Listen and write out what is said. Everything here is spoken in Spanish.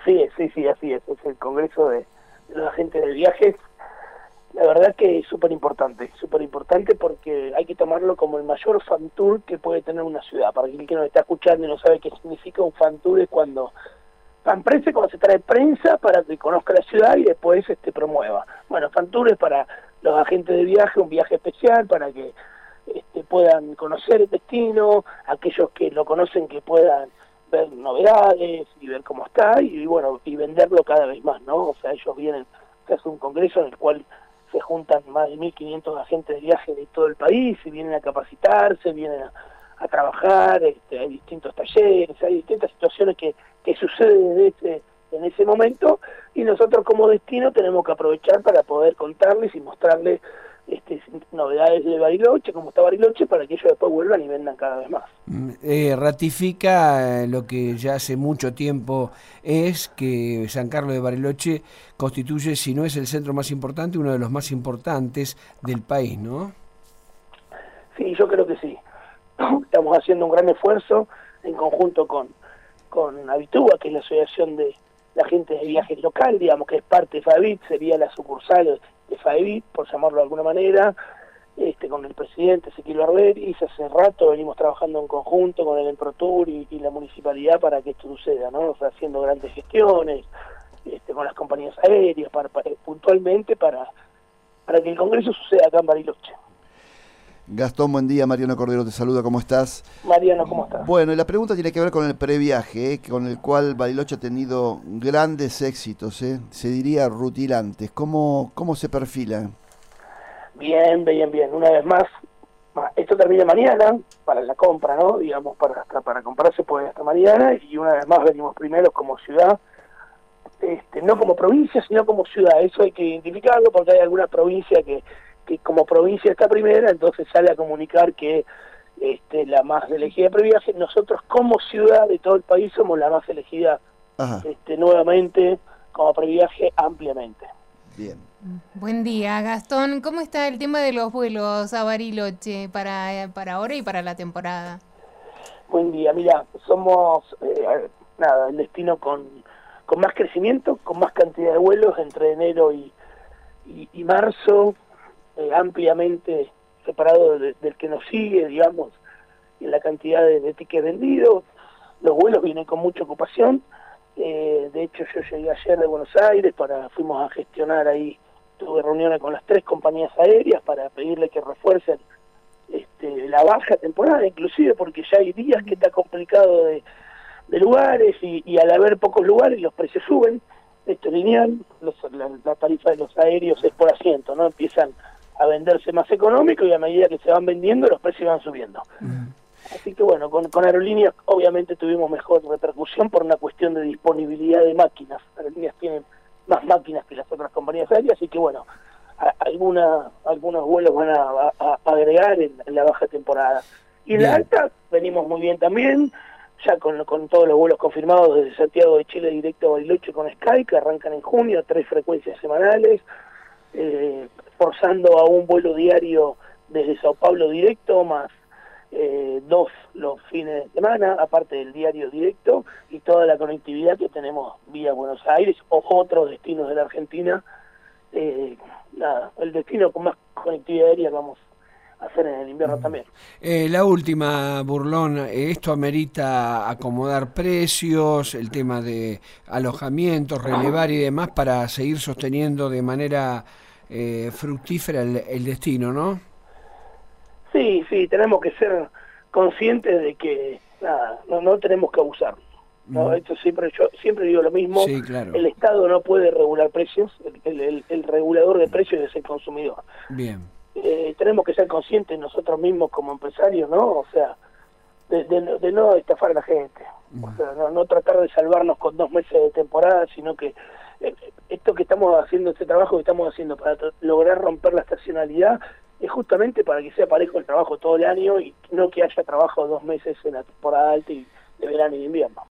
Sí, así es el Congreso de los Agentes de Viajes. La verdad que es súper importante porque hay que tomarlo como el mayor fan tour que puede tener una ciudad. Para aquel que nos está escuchando y no sabe qué significa un fan tour, es cuando fan prensa, cuando se trae prensa para que conozca la ciudad y después promueva. Bueno, fan tour es para los agentes de viaje, un viaje especial para que puedan conocer el destino, aquellos que lo conocen que puedan ver novedades y ver cómo está y bueno, y venderlo cada vez más, ¿no? O sea, ellos vienen, se hace un congreso en el cual se juntan más de 1.500 agentes de viaje de todo el país y vienen a capacitarse, vienen a trabajar, hay distintos talleres, hay distintas situaciones que suceden en ese momento y nosotros como destino tenemos que aprovechar para poder contarles y mostrarles novedades de Bariloche, cómo está Bariloche, para que ellos después vuelvan y vendan cada vez más. Ratifica lo que ya hace mucho tiempo es que San Carlos de Bariloche constituye, si no es el centro más importante, uno de los más importantes del país, ¿no? Sí, yo creo que sí. Estamos haciendo un gran esfuerzo en conjunto con Habitúa, que es la asociación de agentes de viajes local, digamos que es parte de FAEBIT, sería la sucursal de FAEBIT, por llamarlo de alguna manera, con el presidente Ezequiel Barber, y hace rato venimos trabajando en conjunto con el Emprotur y la municipalidad para que esto suceda, ¿no? O sea, haciendo grandes gestiones, con las compañías aéreas, puntualmente para que el Congreso suceda acá en Bariloche. Gastón, buen día. Mariano Cordero te saluda, ¿cómo estás? Mariano, ¿cómo estás? Bueno, y la pregunta tiene que ver con el previaje, con el cual Bariloche ha tenido grandes éxitos, se diría rutilantes. ¿Cómo se perfila? Bien. Una vez más, esto termina mañana para la compra, ¿no? Digamos, para comprarse puede hasta mañana, y una vez más venimos primeros como ciudad, no como provincia, sino como ciudad. Eso hay que identificarlo porque hay alguna provincia que como provincia está primera, entonces sale a comunicar que la más elegida previaje. Nosotros como ciudad de todo el país somos la más elegida nuevamente como previaje ampliamente. Bien. Buen día, Gastón. ¿Cómo está el tema de los vuelos a Bariloche para ahora y para la temporada? Buen día. Mira, somos el destino con más crecimiento, con más cantidad de vuelos entre enero y marzo, ampliamente separado del que nos sigue, digamos, en la cantidad de tickets vendidos. Los vuelos vienen con mucha ocupación. De hecho, yo llegué ayer de Buenos Aires, fuimos a gestionar ahí, tuve reuniones con las 3 compañías aéreas para pedirle que refuercen la baja temporada, inclusive porque ya hay días que está complicado de lugares y al haber pocos lugares los precios suben. Esto es lineal, la tarifa de los aéreos es por asiento, ¿no? Empiezan a venderse más económico y a medida que se van vendiendo los precios van subiendo. Así que bueno, con Aerolíneas obviamente tuvimos mejor repercusión por una cuestión de disponibilidad de máquinas. Aerolíneas tienen más máquinas que las otras compañías aéreas, así que bueno, algunos vuelos van a agregar en la baja temporada. Y en la alta venimos muy bien también, ya con todos los vuelos confirmados desde Santiago de Chile directo a Bariloche con Sky, que arrancan en junio, 3 frecuencias semanales, forzando a un vuelo diario desde Sao Paulo directo, más 2 los fines de semana, aparte del diario directo, y toda la conectividad que tenemos vía Buenos Aires o otros destinos de la Argentina. El destino con más conectividad aérea vamos a hacer en el invierno también. La última, Burlón, ¿esto amerita acomodar precios, el tema de alojamientos, relevar y demás para seguir sosteniendo de manera fructífera el destino, ¿no? Sí, tenemos que ser conscientes de que no tenemos que abusar, ¿no? Esto yo siempre digo lo mismo. Sí, claro. El Estado no puede regular precios, el regulador de precios es el consumidor. Bien. Tenemos que ser conscientes nosotros mismos como empresarios, ¿no? O sea, de no estafar a la gente. O sea, no tratar de salvarnos con 2 meses de temporada, sino que esto que estamos haciendo, este trabajo que estamos haciendo para lograr romper la estacionalidad, es justamente para que sea parejo el trabajo todo el año y no que haya trabajo 2 meses en la temporada alta y de verano y de invierno.